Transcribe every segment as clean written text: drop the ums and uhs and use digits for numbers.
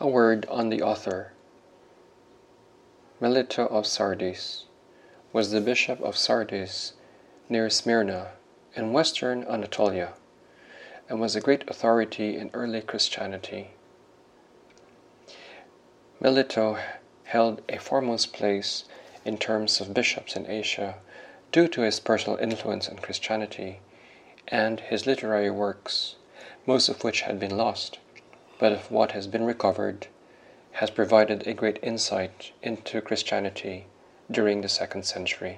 A word on the author. Melito of Sardis was the bishop of Sardis near Smyrna in western Anatolia, and was a great authority in early Christianity. Melito held a foremost place in terms of bishops in Asia due to his personal influence on Christianity and his literary works, most of which had been lost, but of what has been recovered has provided a great insight into Christianity during the 2nd century.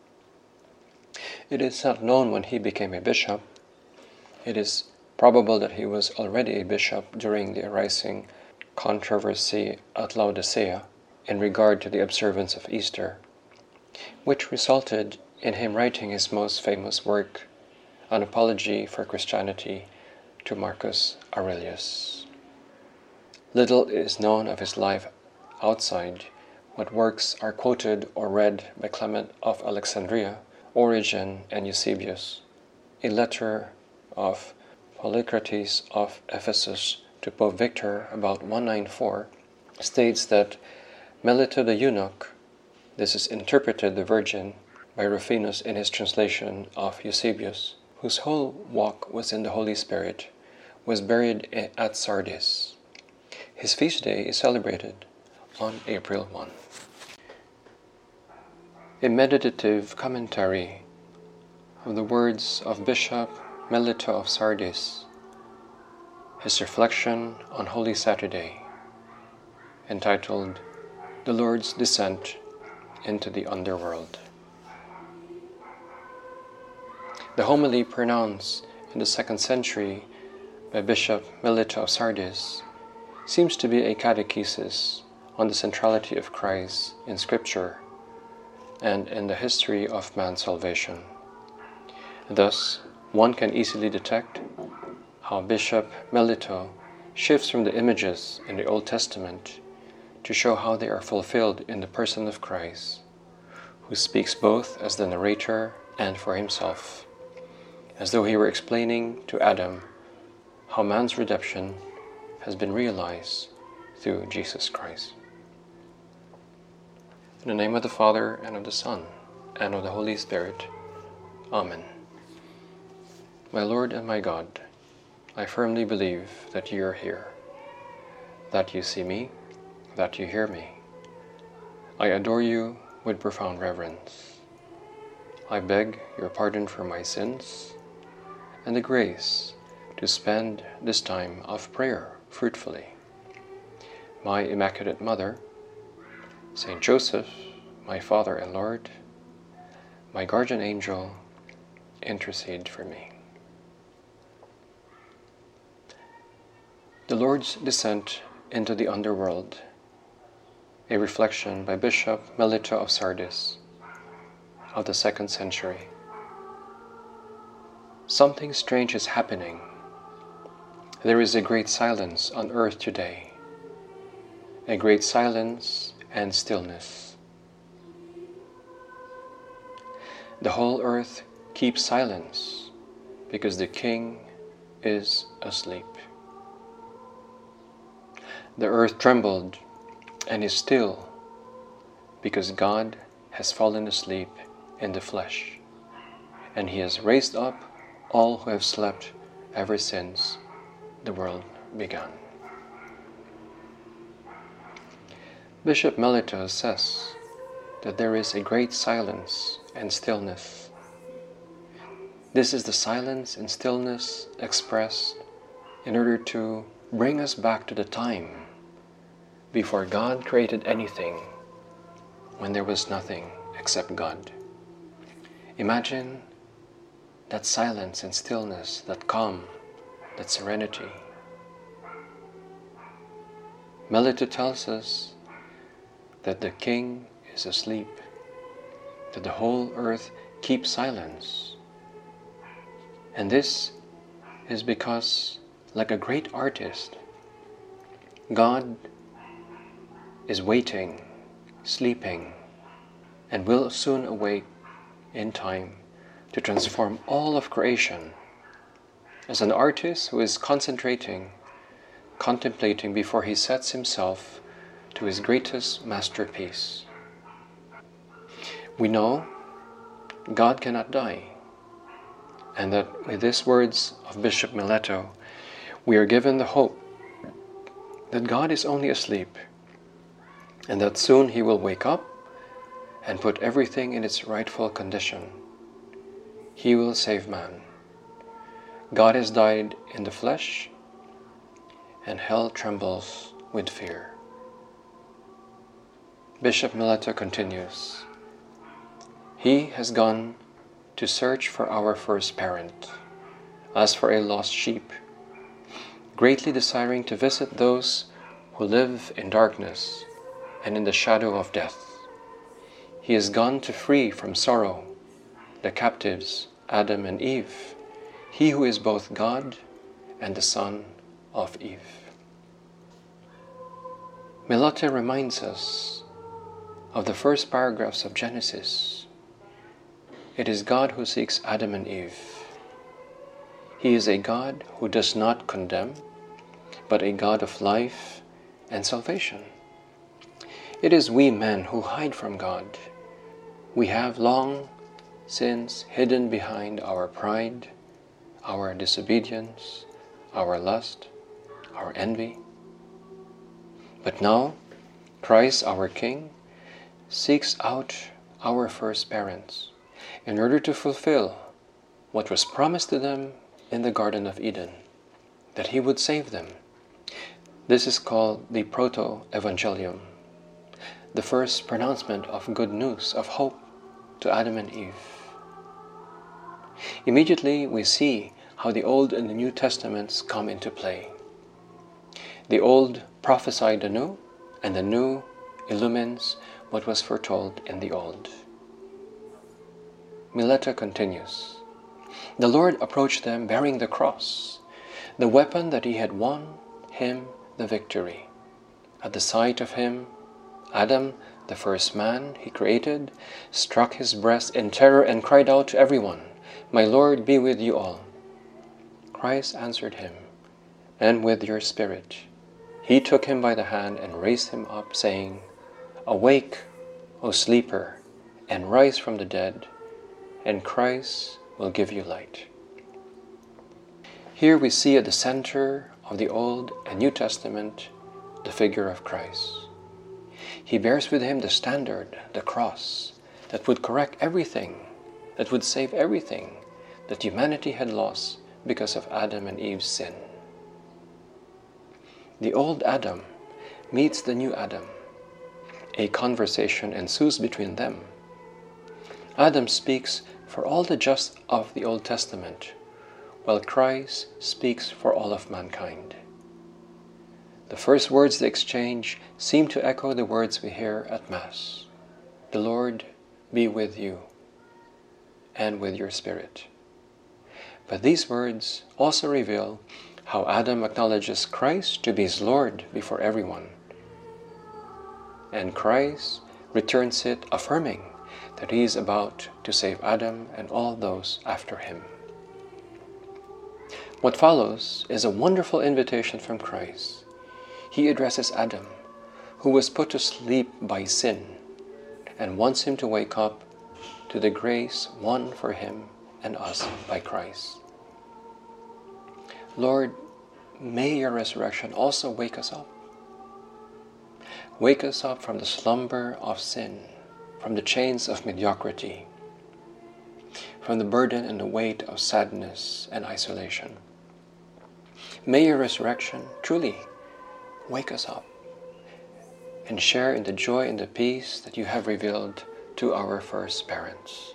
It is not known when he became a bishop. It is probable that he was already a bishop during the arising controversy at Laodicea in regard to the observance of Easter, which resulted in him writing his most famous work, An Apology for Christianity, to Marcus Aurelius. Little is known of his life outside what works are quoted or read by Clement of Alexandria, Origen, and Eusebius. A letter of Polycrates of Ephesus to Pope Victor about 194 states that Melito the eunuch, this is interpreted the Virgin by Rufinus in his translation of Eusebius, whose whole walk was in the Holy Spirit, was buried at Sardis. His feast day is celebrated on April 1. A meditative commentary of the words of Bishop Melito of Sardis, his reflection on Holy Saturday, entitled The Lord's Descent into the Underworld. The homily pronounced in the 2nd century by Bishop Melito of Sardis seems to be a catechesis on the centrality of Christ in Scripture and in the history of man's salvation. Thus, one can easily detect how Bishop Melito shifts from the images in the Old Testament to show how they are fulfilled in the person of Christ, who speaks both as the narrator and for himself, as though he were explaining to Adam how man's redemption has been realized through Jesus Christ. In the name of the Father, and of the Son, and of the Holy Spirit. Amen. My Lord and my God, I firmly believe that you are here, that you see me, that you hear me. I adore you with profound reverence. I beg your pardon for my sins and the grace to spend this time of prayer fruitfully. My Immaculate Mother, Saint Joseph, my Father and Lord, my guardian angel, intercede for me. The Lord's Descent into the Underworld, a reflection by Bishop Melito of Sardis of the 2nd century. Something strange is happening. There is a great silence on earth today, a great silence and stillness. The whole earth keeps silence because the King is asleep. The earth trembled and is still because God has fallen asleep in the flesh, and He has raised up all who have slept ever since the world began. Bishop Melito says that there is a great silence and stillness. This is the silence and stillness expressed in order to bring us back to the time before God created anything, when there was nothing except God. Imagine that silence and stillness, that calm, that serenity. Melito tells us that the King is asleep, that the whole earth keeps silence. And this is because, like a great artist, God is waiting, sleeping, and will soon awake in time to transform all of creation, as an artist who is concentrating contemplating before he sets himself to his greatest masterpiece. We know God cannot die, and that with these words of Bishop Mileto, we are given the hope that God is only asleep, and that soon he will wake up and put everything in its rightful condition. He will save man. God has died in the flesh, and hell trembles with fear. Bishop Mileto continues, He has gone to search for our first parent, as for a lost sheep, greatly desiring to visit those who live in darkness and in the shadow of death. He has gone to free from sorrow the captives, Adam and Eve, he who is both God and the son of Eve. Mileto reminds us of the first paragraphs of Genesis. It is God who seeks Adam and Eve. He is a God who does not condemn, but a God of life and salvation. It is we men who hide from God. We have long since hidden behind our pride, our disobedience, our lust, our envy. But now, Christ our King seeks out our first parents in order to fulfill what was promised to them in the Garden of Eden, that He would save them. This is called the Proto-Evangelium, the first pronouncement of good news, of hope to Adam and Eve. Immediately we see how the Old and the New Testaments come into play. The Old prophesied the New, and the New illumines what was foretold in the Old. Mileto continues, The Lord approached them bearing the cross, the weapon that He had won Him the victory. At the sight of Him, Adam, the first man He created, struck his breast in terror and cried out to everyone, My Lord be with you all. Christ answered him, And with your spirit. He took him by the hand and raised him up, saying, Awake, O sleeper, and rise from the dead, and Christ will give you light. Here we see at the center of the Old and New Testament the figure of Christ. He bears with Him the standard, the cross, that would correct everything, that would save everything that humanity had lost because of Adam and Eve's sin. The old Adam meets the new Adam. A conversation ensues between them. Adam speaks for all the just of the Old Testament, while Christ speaks for all of mankind. The first words they exchange seem to echo the words we hear at Mass. The Lord be with you, and with your spirit. But these words also reveal how Adam acknowledges Christ to be his Lord before everyone. And Christ returns it affirming that He is about to save Adam and all those after him. What follows is a wonderful invitation from Christ. He addresses Adam, who was put to sleep by sin, and wants him to wake up to the grace won for him and us by Christ. Lord, may your resurrection also wake us up. Wake us up from the slumber of sin, from the chains of mediocrity, from the burden and the weight of sadness and isolation. May your resurrection truly wake us up and share in the joy and the peace that you have revealed to our first parents.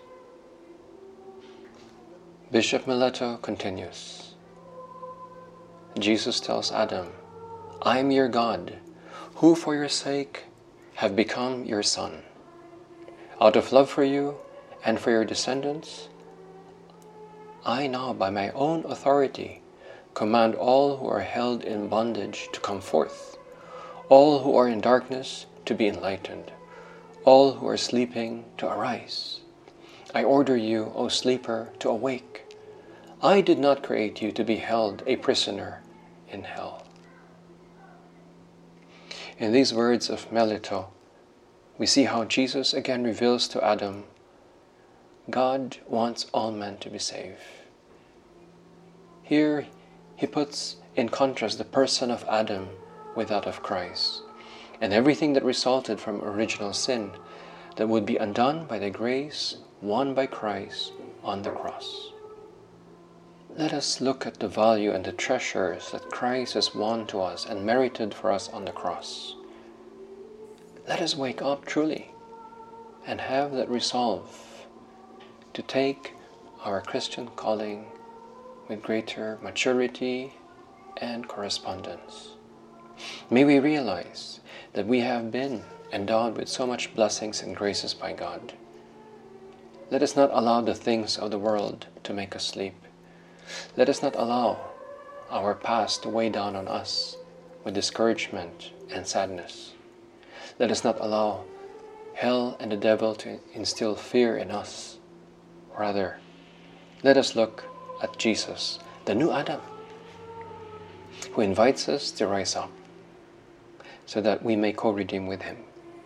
Bishop Mileto continues, Jesus tells Adam, I am your God, who for your sake have become your son. Out of love for you and for your descendants, I now by my own authority command all who are held in bondage to come forth, all who are in darkness to be enlightened, all who are sleeping to arise. I order you, O sleeper, to awake. I did not create you to be held a prisoner in hell. In these words of Melito, we see how Jesus again reveals to Adam, God wants all men to be saved. Here he puts in contrast the person of Adam with that of Christ, and everything that resulted from original sin that would be undone by the grace won by Christ on the cross. Let us look at the value and the treasures that Christ has won to us and merited for us on the cross. Let us wake up truly and have that resolve to take our Christian calling with greater maturity and correspondence. May we realize that we have been endowed with so much blessings and graces by God. Let us not allow the things of the world to make us sleep. Let us not allow our past to weigh down on us with discouragement and sadness. Let us not allow hell and the devil to instill fear in us. Rather, let us look at Jesus, the new Adam, who invites us to rise up so that we may co-redeem with him.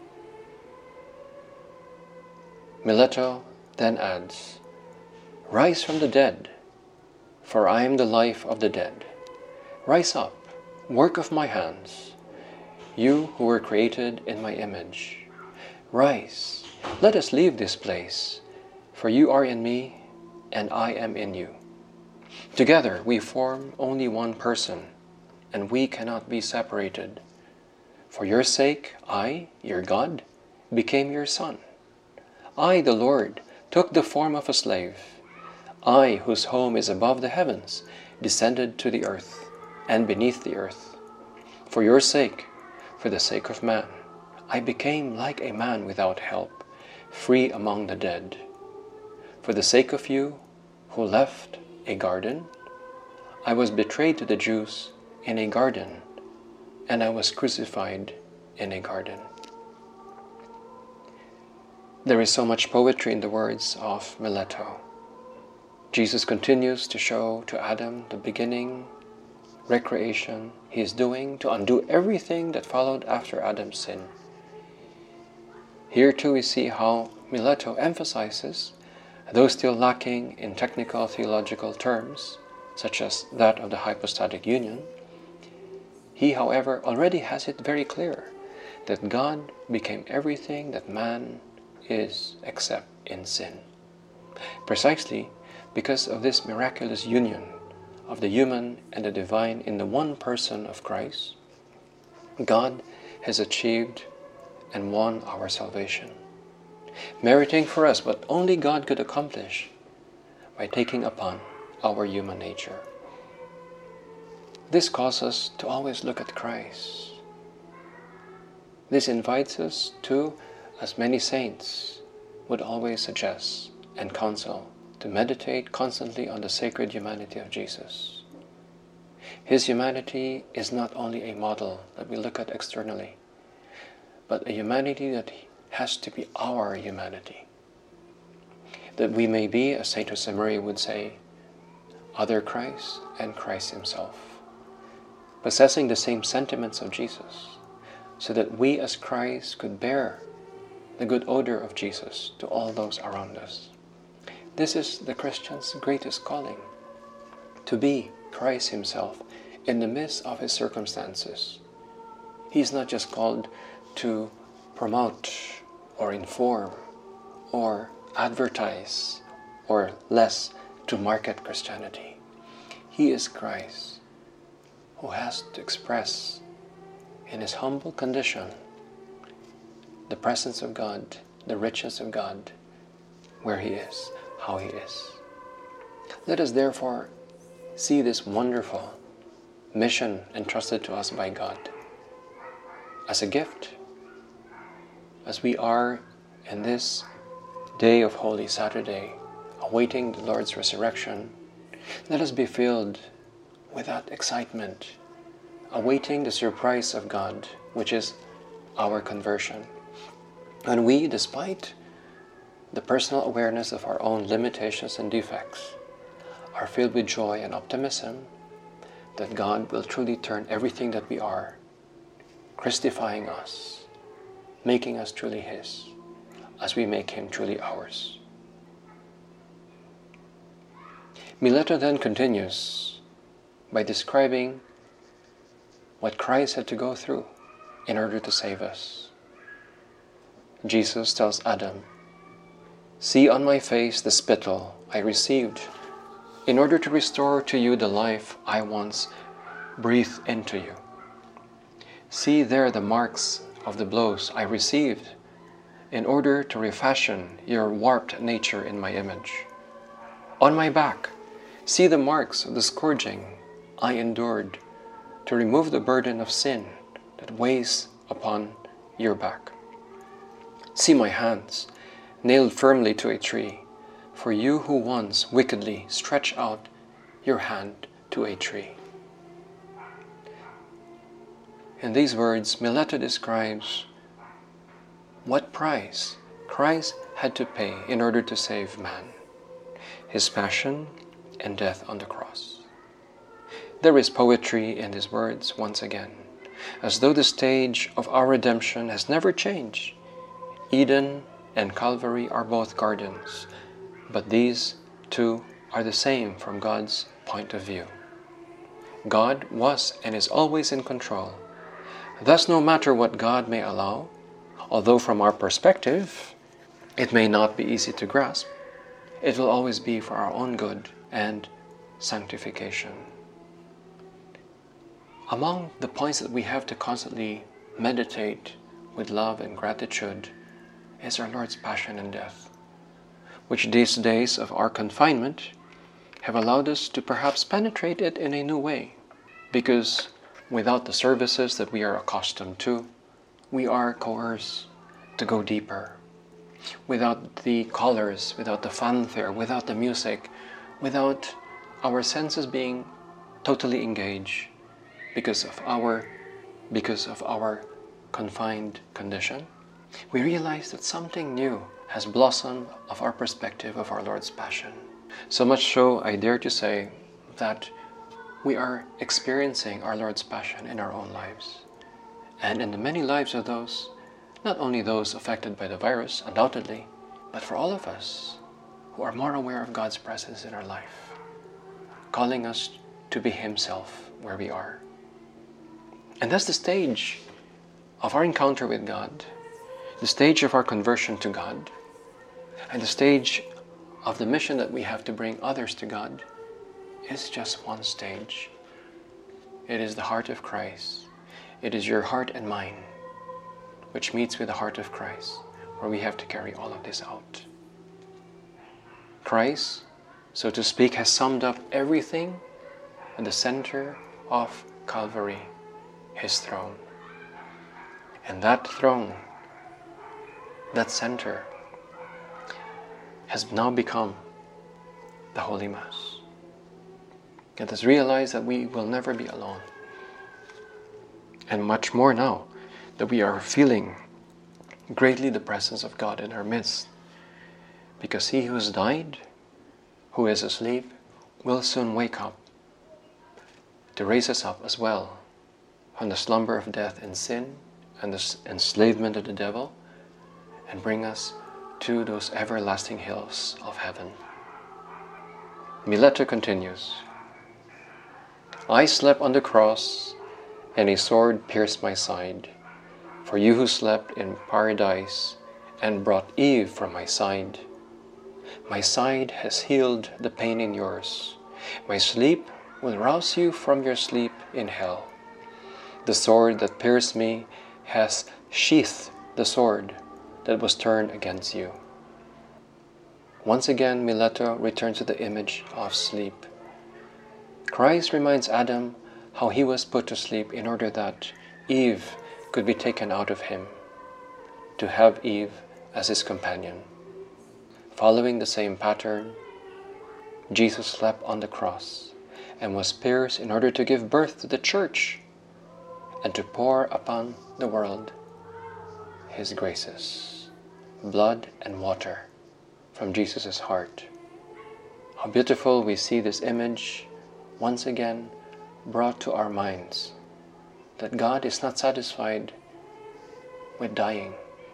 Melito then adds, "Rise from the dead, for I am the life of the dead. Rise up, work of my hands, you who were created in my image. Rise, let us leave this place, for you are in me, and I am in you. Together we form only one person, and we cannot be separated. For your sake, I, your God, became your son. I, the Lord, took the form of a slave. I, whose home is above the heavens, descended to the earth and beneath the earth. For your sake, for the sake of man, I became like a man without help, free among the dead. For the sake of you, who left a garden, I was betrayed to the Jews in a garden, and I was crucified in a garden." There is so much poetry in the words of Melito. Jesus continues to show to Adam the beginning recreation he is doing to undo everything that followed after Adam's sin. Here too we see how Melito emphasizes, though still lacking in technical theological terms, such as that of the hypostatic union, he, however, already has it very clear that God became everything that man is except in sin. Precisely because of this miraculous union of the human and the divine in the one person of Christ, God has achieved and won our salvation, meriting for us what only God could accomplish by taking upon our human nature. This calls us to always look at Christ. This invites us to, as many saints would always suggest and counsel, to meditate constantly on the sacred humanity of Jesus. His humanity is not only a model that we look at externally, but a humanity that has to be our humanity. That we may be, as Saint Josemaria would say, other Christ and Christ himself, possessing the same sentiments of Jesus, so that we as Christ could bear the good odor of Jesus to all those around us. This is the Christian's greatest calling, to be Christ himself in the midst of his circumstances. He is not just called to promote or inform or advertise or less to market Christianity. He is Christ who has to express in his humble condition the presence of God, the riches of God, where he is, how he is. Let us therefore see this wonderful mission entrusted to us by God as a gift, as we are in this day of Holy Saturday, awaiting the Lord's resurrection. Let us be filled with that excitement, awaiting the surprise of God, which is our conversion. And we, despite the personal awareness of our own limitations and defects, are filled with joy and optimism that God will truly turn everything that we are Christifying us, making us truly His, as we make Him truly ours. Mileto then continues by describing what Christ had to go through in order to save us. Jesus tells Adam, "See on my face the spittle I received in order to restore to you the life I once breathed into you. See there the marks of the blows I received in order to refashion your warped nature in my image. On my back, see the marks of the scourging I endured to remove the burden of sin that weighs upon your back. See my hands, nailed firmly to a tree, for you who once wickedly stretched out your hand to a tree." In these words, Mileto describes what price Christ had to pay in order to save man: His passion and death on the cross. There is poetry in His words once again, as though the stage of our redemption has never changed. Eden and Calvary are both gardens, but these two are the same from God's point of view. God was and is always in control. Thus, no matter what God may allow, although from our perspective it may not be easy to grasp, it will always be for our own good and sanctification. Among the points that we have to constantly meditate with love and gratitude is our Lord's passion and death, which these days of our confinement have allowed us to perhaps penetrate it in a new way, because without the services that we are accustomed to, we are coerced to go deeper. Without the colors, without the fanfare, without the music, without our senses being totally engaged because of our confined condition, we realize that something new has blossomed of our perspective of our Lord's passion. So much so, I dare to say that we are experiencing our Lord's passion in our own lives, and in the many lives of those, not only those affected by the virus, undoubtedly, but for all of us who are more aware of God's presence in our life, calling us to be Himself where we are. And that's the stage of our encounter with God, the stage of our conversion to God, and the stage of the mission that we have to bring others to God is just one stage. It is the heart of Christ. It is your heart and mine, which meets with the heart of Christ, where we have to carry all of this out. Christ, so to speak, has summed up everything at the center of Calvary, His throne. And that throne, that center, has now become the Holy Mass. Let us realize that we will never be alone. And much more now that we are feeling greatly the presence of God in our midst. Because He who has died, who is asleep, will soon wake up to raise us up as well from the slumber of death and sin and the enslavement of the devil, and bring us to those everlasting hills of heaven. Mileto continues, "I slept on the cross, and a sword pierced my side. For you who slept in paradise and brought Eve from my side. My side has healed the pain in yours. My sleep will rouse you from your sleep in hell. The sword that pierced me has sheathed the sword that was turned against you." Once again, Mileto returns to the image of sleep. Christ reminds Adam how he was put to sleep in order that Eve could be taken out of him, to have Eve as his companion. Following the same pattern, Jesus slept on the cross and was pierced in order to give birth to the church and to pour upon the world His graces, blood and water from Jesus' heart. How beautiful we see this image once again brought to our minds that God is not satisfied with dying.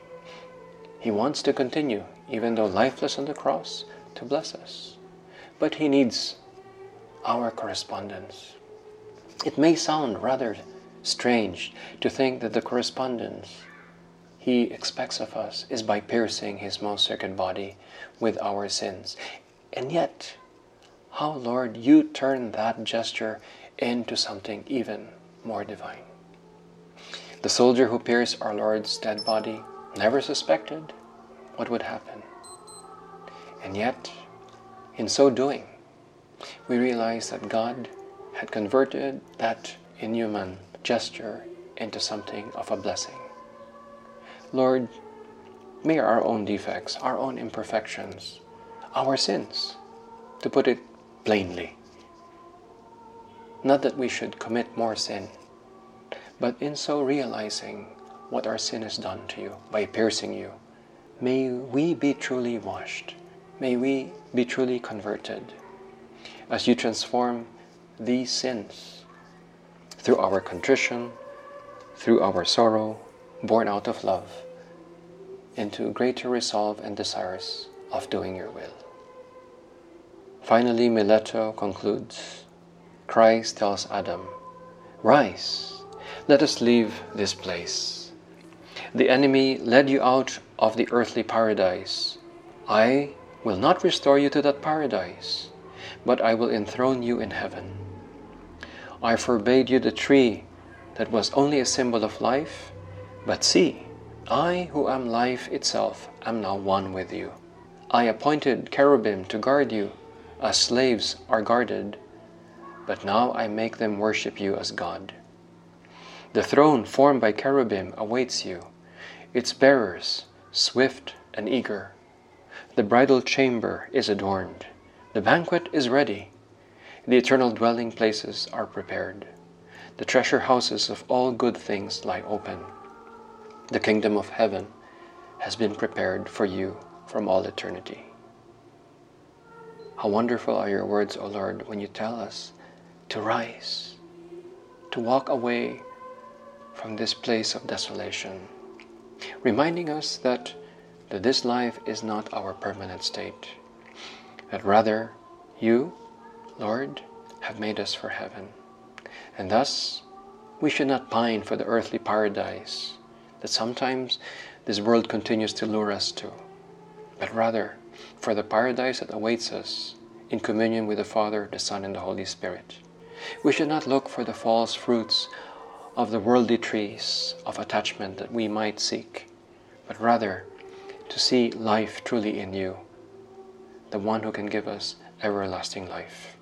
He wants to continue, even though lifeless on the cross, to bless us. But He needs our correspondence. It may sound rather strange to think that the correspondence He expects of us is by piercing His most sacred body with our sins. And yet, how, Lord, You turn that gesture into something even more divine. The soldier who pierced our Lord's dead body never suspected what would happen. And yet, in so doing, we realize that God had converted that inhuman gesture into something of a blessing. Lord, may our own defects, our own imperfections, our sins, to put it plainly, not that we should commit more sin, but in so realizing what our sin has done to You by piercing You, may we be truly washed, may we be truly converted, as You transform these sins through our contrition, through our sorrow, born out of love, into greater resolve and desires of doing Your will. Finally, Mileto concludes, Christ tells Adam, "Rise, let us leave this place. The enemy led you out of the earthly paradise. I will not restore you to that paradise, but I will enthrone you in heaven. I forbade you the tree that was only a symbol of life, but see, I who am life itself am now one with you. I appointed cherubim to guard you, as slaves are guarded, but now I make them worship you as God. The throne formed by cherubim awaits you, its bearers swift and eager. The bridal chamber is adorned. The banquet is ready. The eternal dwelling places are prepared. The treasure houses of all good things lie open. The kingdom of heaven has been prepared for you from all eternity." How wonderful are Your words, O Lord, when You tell us to rise, to walk away from this place of desolation, reminding us that this life is not our permanent state, that rather You, Lord, have made us for heaven. And thus, we should not pine for the earthly paradise that sometimes this world continues to lure us to, but rather for the paradise that awaits us in communion with the Father, the Son, and the Holy Spirit. We should not look for the false fruits of the worldly trees of attachment that we might seek, but rather to see life truly in You, the one who can give us everlasting life.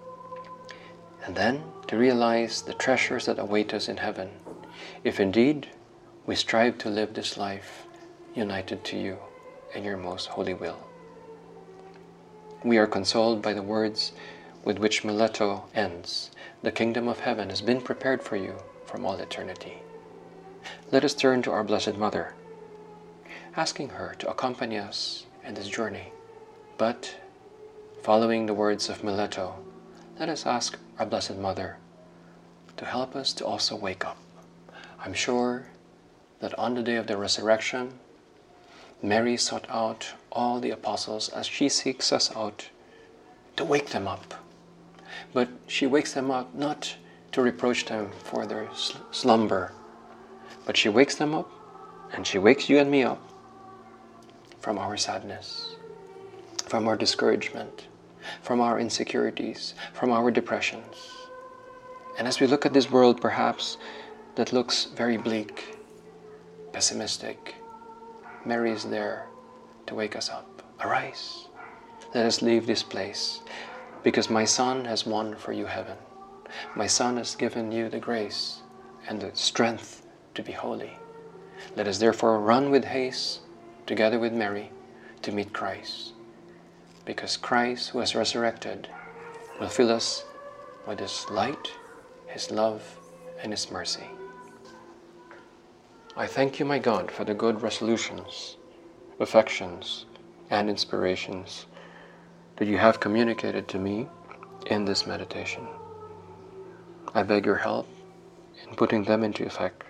And then to realize the treasures that await us in heaven, if indeed we strive to live this life united to You and Your most holy will. We are consoled by the words with which Mileto ends, "The kingdom of heaven has been prepared for you from all eternity." Let us turn to our Blessed Mother, asking her to accompany us in this journey. But, following the words of Mileto, let us ask our Blessed Mother to help us to also wake up. I'm sure that on the day of the resurrection, Mary sought out all the apostles as she seeks us out to wake them up. But she wakes them up not to reproach them for their slumber, but she wakes them up, and she wakes you and me up from our sadness, from our discouragement, from our insecurities, from our depressions. And as we look at this world perhaps that looks very bleak, pessimistic, Mary is there to wake us up. Arise, let us leave this place, because my Son has won for you heaven. My Son has given you the grace and the strength to be holy. Let us therefore run with haste, together with Mary, to meet Christ, because Christ, who has resurrected, will fill us with His light, His love, and His mercy. I thank You, my God, for the good resolutions, affections, and inspirations that You have communicated to me in this meditation. I beg Your help in putting them into effect.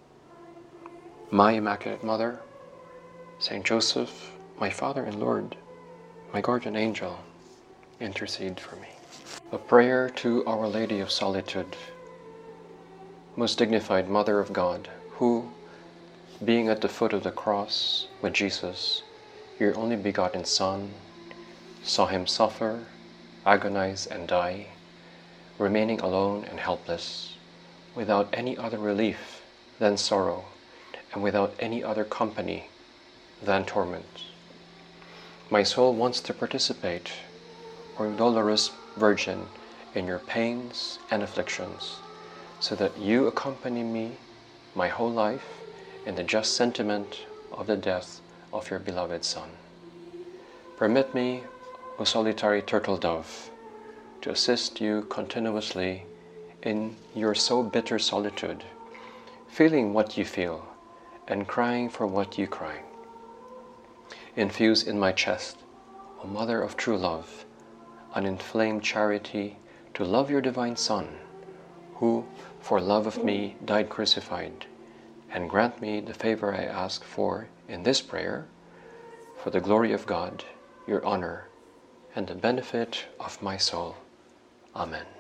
My Immaculate Mother, Saint Joseph, my Father and Lord, my guardian angel, intercede for me. A prayer to Our Lady of Solitude. Most dignified Mother of God, who, being at the foot of the cross with Jesus, your only begotten Son, saw him suffer, agonize, and die, remaining alone and helpless, without any other relief than sorrow, and without any other company than torment. My soul wants to participate, O dolorous Virgin, in your pains and afflictions, so that you accompany me my whole life in the just sentiment of the death of your beloved Son. Permit me, O solitary turtle dove, to assist you continuously in your so bitter solitude, feeling what you feel and crying for what you cry. Infuse in my chest, O Mother of true love, an inflamed charity to love your divine Son, who, for love of me, died crucified, and grant me the favor I ask for in this prayer, for the glory of God, your honor, and the benefit of my soul. Amen.